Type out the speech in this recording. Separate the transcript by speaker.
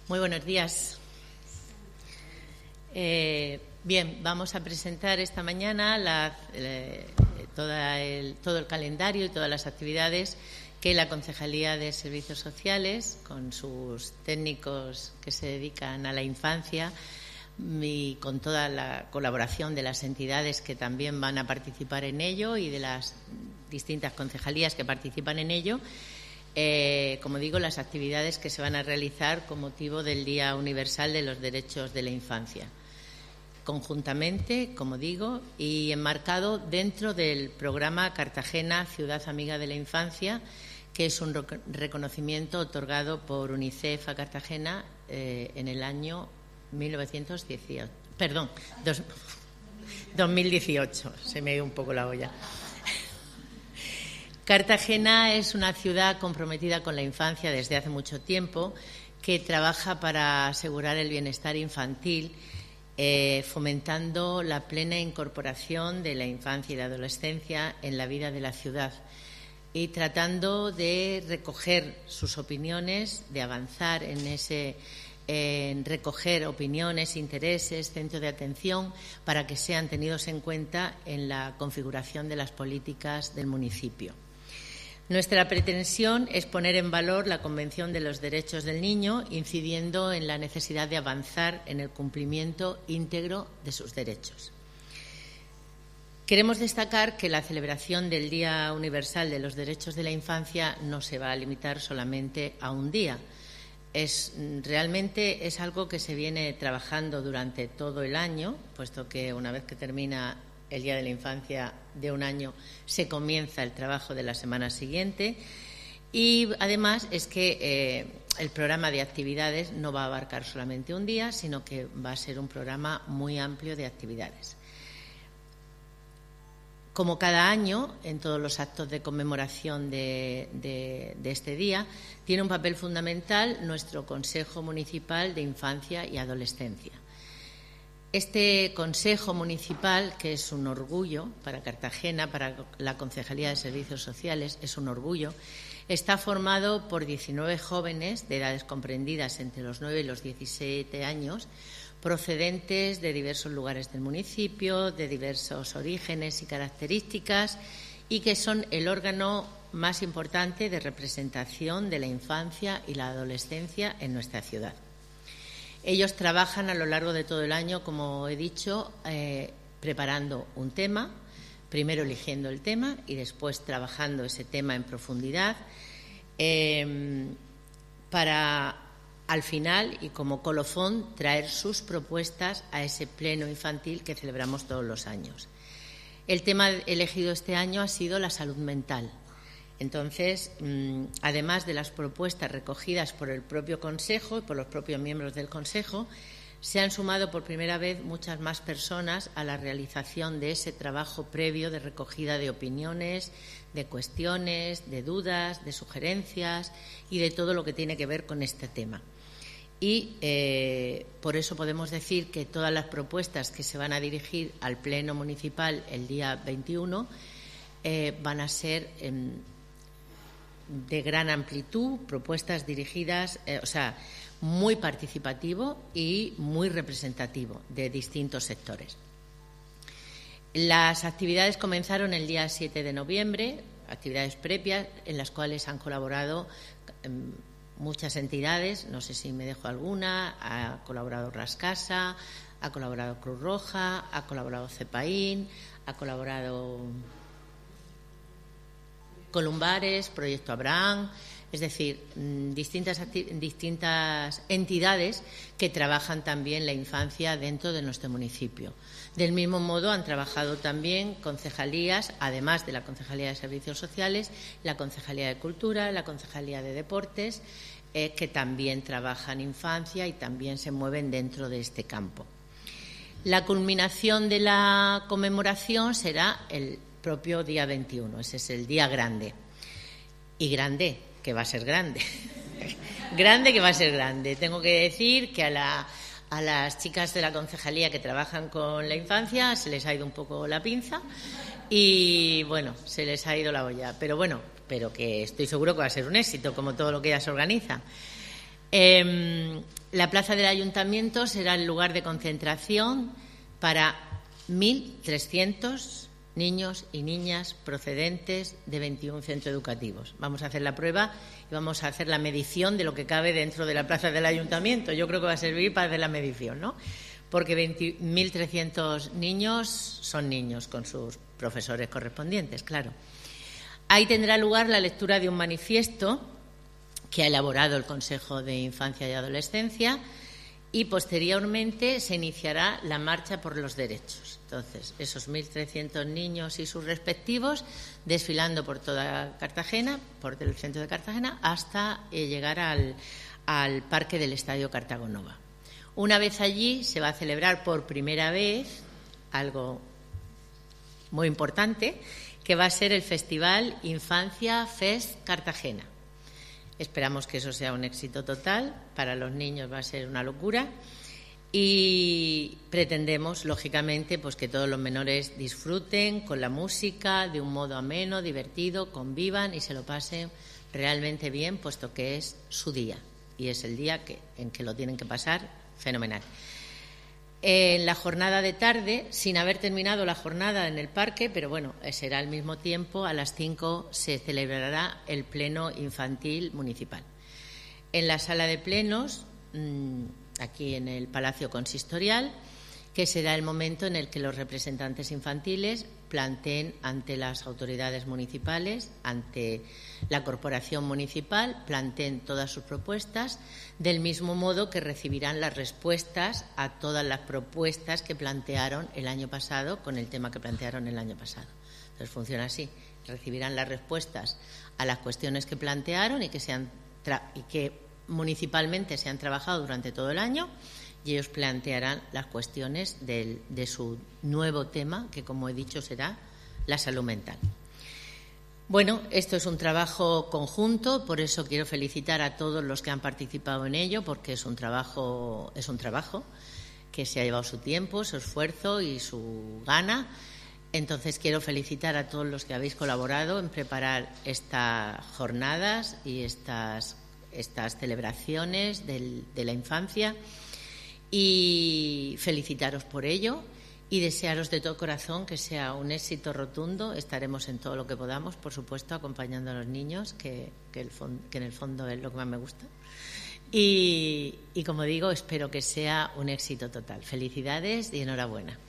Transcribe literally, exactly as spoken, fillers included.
Speaker 1: Muy buenos días. Eh, bien, vamos a presentar esta mañana la, eh, toda el, todo el calendario y todas las actividades que la Concejalía de Servicios Sociales, con sus técnicos que se dedican a la infancia y con toda la colaboración de las entidades que también van a participar en ello y de las distintas concejalías que participan en ello, Eh, como digo, las actividades que se van a realizar con motivo del Día Universal de los Derechos de la Infancia. Conjuntamente, como digo, y enmarcado dentro del programa Cartagena Ciudad Amiga de la Infancia, que es un reconocimiento otorgado por UNICEF a Cartagena eh, en el año mil novecientos dieciocho. Perdón, dos, dos mil dieciocho. Se me ha ido un poco la olla. Cartagena es una ciudad comprometida con la infancia desde hace mucho tiempo, que trabaja para asegurar el bienestar infantil, eh, fomentando la plena incorporación de la infancia y la adolescencia en la vida de la ciudad y tratando de recoger sus opiniones, de avanzar en ese en recoger opiniones, intereses, centros de atención para que sean tenidos en cuenta en la configuración de las políticas del municipio. Nuestra pretensión es poner en valor la Convención de los Derechos del Niño, incidiendo en la necesidad de avanzar en el cumplimiento íntegro de sus derechos. Queremos destacar que la celebración del Día Universal de los Derechos de la Infancia no se va a limitar solamente a un día. Es, realmente es algo que se viene trabajando durante todo el año, puesto que una vez que termina el Día de la Infancia de un año se comienza el trabajo de la semana siguiente y además es que eh, el programa de actividades no va a abarcar solamente un día, sino que va a ser un programa muy amplio de actividades. Como cada año, en todos los actos de conmemoración de, de, de este día, tiene un papel fundamental nuestro Consejo Municipal de Infancia y Adolescencia. Este Consejo Municipal, que es un orgullo para Cartagena, para la Concejalía de Servicios Sociales, es un orgullo, está formado por diecinueve jóvenes de edades comprendidas entre los nueve y los diecisiete años, procedentes de diversos lugares del municipio, de diversos orígenes y características, y que son el órgano más importante de representación de la infancia y la adolescencia en nuestra ciudad. Ellos trabajan a lo largo de todo el año, como he dicho, eh, preparando un tema, primero eligiendo el tema y después trabajando ese tema en profundidad, eh, para al final y como colofón traer sus propuestas a ese pleno infantil que celebramos todos los años. El tema elegido este año ha sido la salud mental. Entonces, además de las propuestas recogidas por el propio Consejo y por los propios miembros del Consejo, se han sumado por primera vez muchas más personas a la realización de ese trabajo previo de recogida de opiniones, de cuestiones, de dudas, de sugerencias y de todo lo que tiene que ver con este tema. Y eh, por eso podemos decir que todas las propuestas que se van a dirigir al Pleno Municipal el día veintiuno eh, van a ser eh, de gran amplitud, propuestas dirigidas, eh, o sea, muy participativo y muy representativo de distintos sectores. Las actividades comenzaron el día siete de noviembre, actividades previas en las cuales han colaborado eh, muchas entidades, no sé si me dejo alguna, ha colaborado Rascasa, ha colaborado Cruz Roja, ha colaborado CEPAIN, ha colaborado Columbares, Proyecto Abraham, es decir, distintas, distintas entidades que trabajan también la infancia dentro de nuestro municipio. Del mismo modo han trabajado también concejalías, además de la Concejalía de Servicios Sociales, la Concejalía de Cultura, la Concejalía de Deportes, eh, que también trabajan infancia y también se mueven dentro de este campo. La culminación de la conmemoración será el propio día veintiuno, ese es el día grande. Y grande, que va a ser grande. Grande que va a ser grande. Tengo que decir que a, la, a las chicas de la concejalía que trabajan con la infancia se les ha ido un poco la pinza y, bueno, se les ha ido la olla. Pero bueno, pero que estoy seguro que va a ser un éxito, como todo lo que ya se organiza. Eh, La plaza del Ayuntamiento será el lugar de concentración para mil trescientos niños y niñas procedentes de veintiún centros educativos. Vamos a hacer la prueba y vamos a hacer la medición de lo que cabe dentro de la plaza del Ayuntamiento. Yo creo que va a servir para hacer la medición, ¿no? Porque mil trescientos niños son niños con sus profesores correspondientes, claro. Ahí tendrá lugar la lectura de un manifiesto que ha elaborado el Consejo de Infancia y Adolescencia y posteriormente se iniciará la marcha por los derechos. Entonces, esos mil trescientos niños y sus respectivos desfilando por toda Cartagena, por el centro de Cartagena, hasta eh, llegar al, al parque del Estadio Cartago Nova. Una vez allí se va a celebrar por primera vez algo muy importante, que va a ser el Festival Infancia Fest Cartagena. Esperamos que eso sea un éxito total. Para los niños va a ser una locura y pretendemos, lógicamente, pues que todos los menores disfruten con la música de un modo ameno, divertido, convivan y se lo pasen realmente bien, puesto que es su día y es el día que, en que lo tienen que pasar fenomenal. En la jornada de tarde, sin haber terminado la jornada en el parque, pero bueno, será al mismo tiempo, a las cinco se celebrará el pleno infantil municipal. En la sala de plenos, aquí en el Palacio Consistorial, que será el momento en el que los representantes infantiles planteen ante las autoridades municipales, ante la corporación municipal, planteen todas sus propuestas, del mismo modo que recibirán las respuestas a todas las propuestas que plantearon el año pasado con el tema que plantearon el año pasado. Entonces funciona así, recibirán las respuestas a las cuestiones que plantearon y que, se han tra- y que municipalmente se han trabajado durante todo el año, y ellos plantearán las cuestiones del, de su nuevo tema, que, como he dicho, será la salud mental. Bueno, esto es un trabajo conjunto, por eso quiero felicitar a todos los que han participado en ello, porque es un trabajo, es un trabajo que se ha llevado su tiempo, su esfuerzo y su gana. Entonces, quiero felicitar a todos los que habéis colaborado en preparar estas jornadas y estas, estas celebraciones del, de la infancia, y felicitaros por ello y desearos de todo corazón que sea un éxito rotundo. Estaremos en todo lo que podamos, por supuesto, acompañando a los niños, que, que, el fond, que en el fondo es lo que más me gusta. Y, y, como digo, espero que sea un éxito total. Felicidades y enhorabuena.